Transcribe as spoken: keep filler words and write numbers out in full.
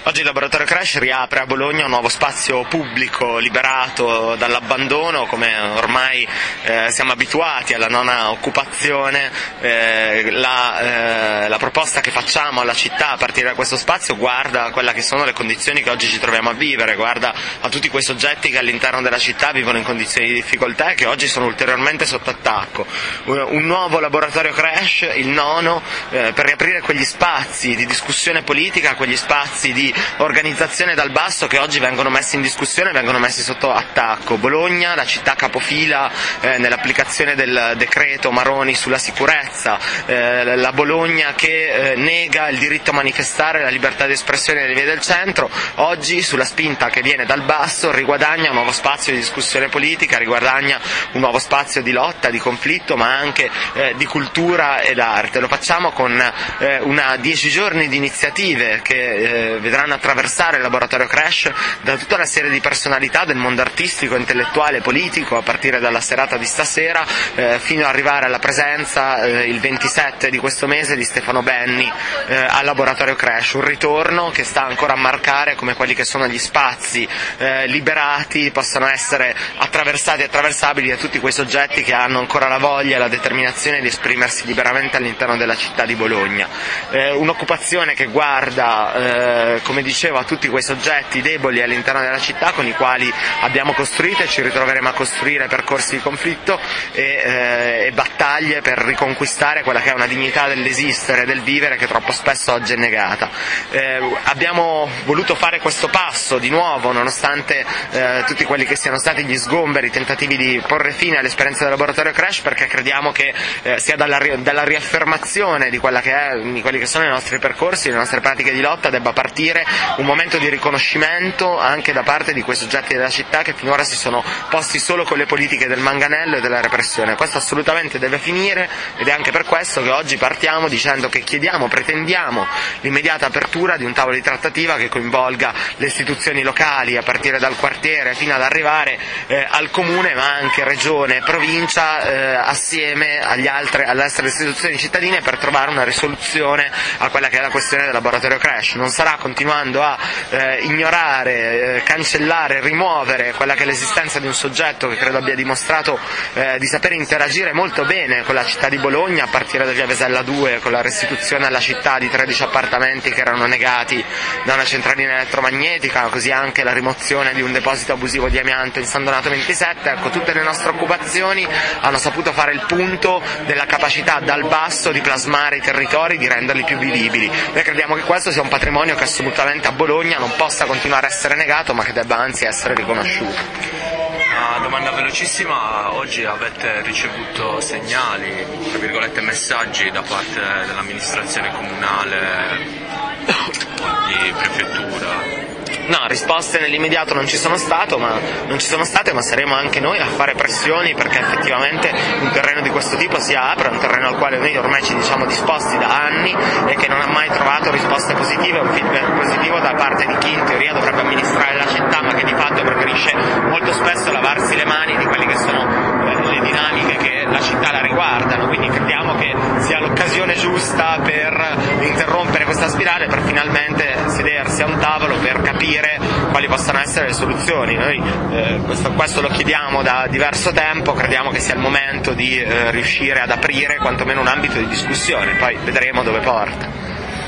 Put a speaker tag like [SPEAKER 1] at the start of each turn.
[SPEAKER 1] Oggi il Laboratorio Crash riapre a Bologna un nuovo spazio pubblico liberato dall'abbandono, come ormai eh, siamo abituati alla nona occupazione. Eh, la, eh, la proposta che facciamo alla città a partire da questo spazio guarda a quelle che sono le condizioni che oggi ci troviamo a vivere, guarda a tutti quei soggetti che all'interno della città vivono in condizioni di difficoltà e che oggi sono ulteriormente sotto attacco. Un nuovo Laboratorio Crash, il nono, eh, per riaprire quegli spazi di discussione politica, quegli spazi di organizzazione dal basso che oggi vengono messi in discussione, vengono messi sotto attacco. Bologna, la città capofila eh, nell'applicazione del decreto Maroni sulla sicurezza, eh, la Bologna che eh, nega il diritto a manifestare, la libertà di espressione nelle vie del centro, oggi sulla spinta che viene dal basso riguadagna un nuovo spazio di discussione politica, riguadagna un nuovo spazio di lotta, di conflitto, ma anche eh, di cultura ed arte. Lo facciamo con eh, una dieci giorni di iniziative che eh, vedranno attraversare il Laboratorio Crash da tutta una serie di personalità del mondo artistico, intellettuale, politico, a partire dalla serata di stasera eh, fino ad arrivare alla presenza eh, il ventisette di questo mese di Stefano Benni eh, al Laboratorio Crash, un ritorno che sta ancora a marcare come quelli che sono gli spazi eh, liberati possano essere attraversati e attraversabili da tutti quei soggetti che hanno ancora la voglia e la determinazione di esprimersi liberamente all'interno della città di Bologna. Eh, un'occupazione che guarda, eh, come dicevo, a tutti quei soggetti deboli all'interno della città con i quali abbiamo costruito e ci ritroveremo a costruire percorsi di conflitto e, eh, e battaglie per riconquistare quella che è una dignità dell'esistere e del vivere che troppo spesso oggi è negata. Eh, abbiamo voluto fare questo passo di nuovo nonostante eh, tutti quelli che siano stati gli sgomberi, i tentativi di porre fine all'esperienza del Laboratorio Crash, perché crediamo che eh, sia dalla, dalla riaffermazione di, quella che è, di quelli che sono i nostri percorsi, le nostre pratiche di lotta debba partire un momento di riconoscimento anche da parte di quei soggetti della città che finora si sono posti solo con le politiche del manganello e della repressione. Questo assolutamente deve finire ed è anche per questo che oggi partiamo dicendo che chiediamo, pretendiamo l'immediata apertura di un tavolo di trattativa che coinvolga le istituzioni locali a partire dal quartiere fino ad arrivare eh, al comune, ma anche regione e provincia eh, assieme agli altre, alle altre istituzioni cittadine per trovare una risoluzione a quella che è la questione del Laboratorio Crash. Non sarà continuando a eh, ignorare, eh, cancellare, rimuovere quella che è l'esistenza di un soggetto che credo abbia dimostrato eh, di sapere interagire molto bene con la città di Bologna, a partire da via Vesella due, con la restituzione alla città di tredici appartamenti che erano negati da una centralina elettromagnetica, così anche la rimozione di un deposito abusivo di amianto in San Donato ventisette. Ecco, tutte le nostre occupazioni hanno saputo fare il punto della capacità dal basso di plasmare i territori, di renderli più vivibili. Noi crediamo che questo sia un patrimonio che assolutamente a Bologna non possa continuare a essere negato, ma che debba anzi essere riconosciuto.
[SPEAKER 2] Una domanda velocissima: oggi avete ricevuto segnali, tra virgolette messaggi da parte dell'amministrazione comunale o di prefettura?
[SPEAKER 1] No, risposte nell'immediato non ci sono stato, ma non ci sono state, ma saremo anche noi a fare pressioni perché effettivamente un terreno di questo tipo si apra, un terreno al quale noi ormai ci diciamo disposti da anni e che non ha mai trovato risposte positive, un feedback positivo da parte di chi in teoria dovrebbe amministrare la città, ma che di fatto preferisce molto spesso lavarsi le mani di quelle che sono eh, le dinamiche che la città la riguardano. Quindi crediamo che sia l'occasione giusta per interrompere questa spirale, per finalmente sedersi a un tavolo per capire quali possano essere le soluzioni. Noi eh, questo, questo lo chiediamo da diverso tempo, crediamo che sia il momento di eh, riuscire ad aprire quantomeno un ambito di discussione, poi vedremo dove porta.